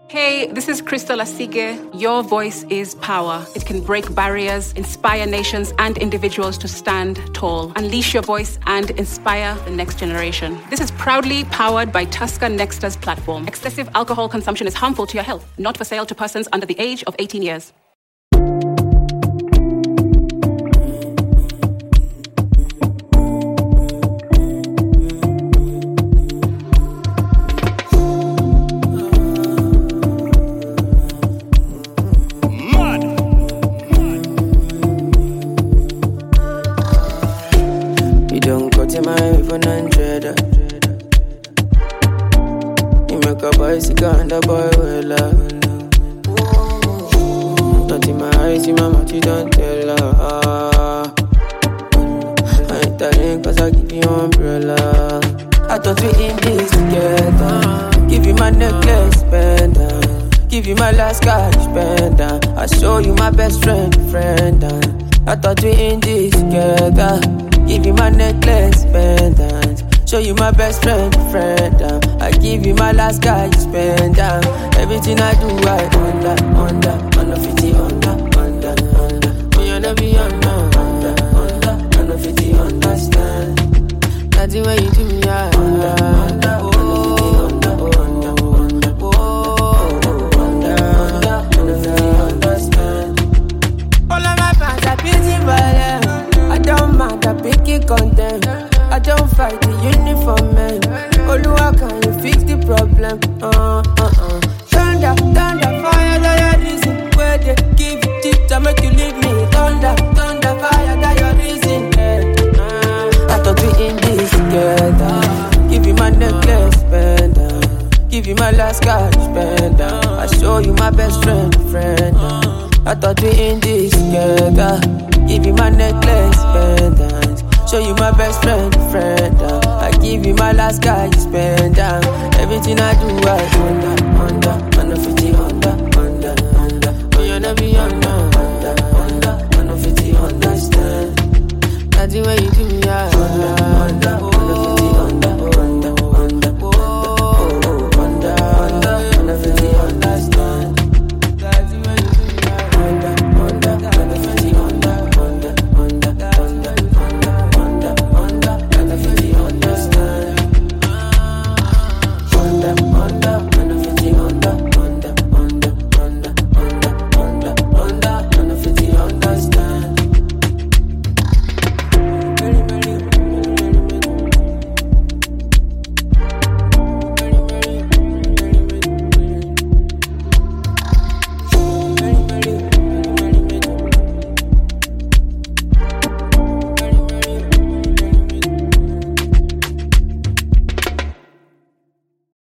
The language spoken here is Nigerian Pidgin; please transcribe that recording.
Hey, this is Crystal Asige. Your voice is power. It can break barriers, inspire nations and individuals to stand tall. Unleash your voice and inspire the next generation. This is proudly powered by Tusker Nexta's platform. Excessive alcohol consumption is harmful to your health. Not for sale to persons under the age of 18 years. The boy will love. Not in my eyes, in my mouth, you don't tell her. I ain't telling cause I give you umbrella. I thought we in this together. Give you my necklace, pendant. Give you my last cash, pendant. I show you my best friend. I thought we in this together. Give you my necklace, pendant. Show you my best friend. I give you my last guy, you spend down. Everything I do, I under 50, under. Oh, you never be under, under 50, understand. Nothing when you do me, I under. All of my fans are busy violent. I don't mind, I pick it content. I don't fight the uniform man. Oluwa, can you fix the problem? Thunder, fire, that your reason. Where they give you tip to make you leave me. Thunder, fire, that your reason. I thought we in this together. Give you my necklace, pendant. Give you my last cash, pendant. I show you my best friend. I thought we in this together. Give you my necklace, pendant. Show you my best friend. I give you my last guy, you spend down. Everything I do, I